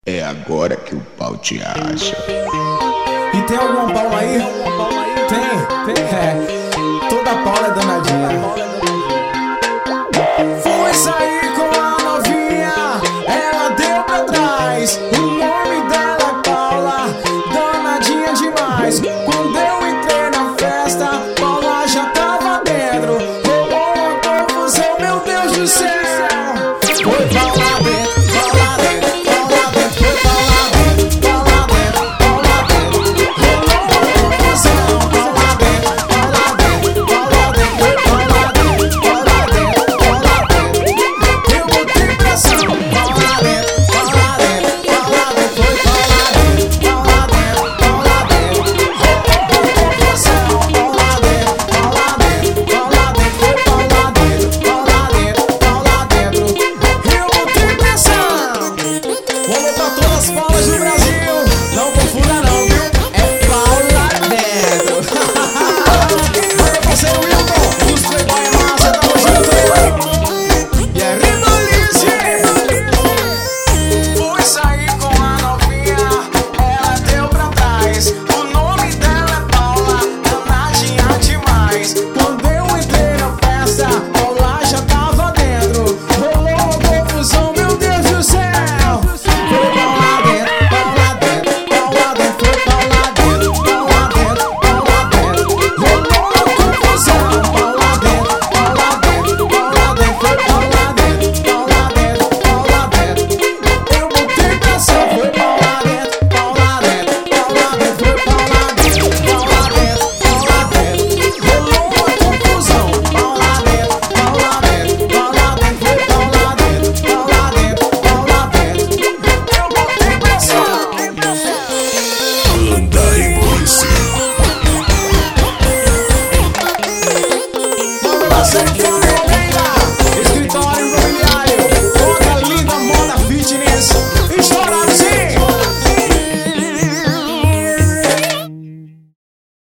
É agora que o pau te acha. E tem algum pau aí? Tem. Toda Paula é danadinha. Fui sair com a novinha, ela deu pra trás. O nome dela é Paula, danadinha demais. Quando eu entrei na festa, Paula já tava dentro. Rolou uma confusão, meu Deus do céu. Foi Paula dentro, Paula dentro. Vou botar todas as palmas.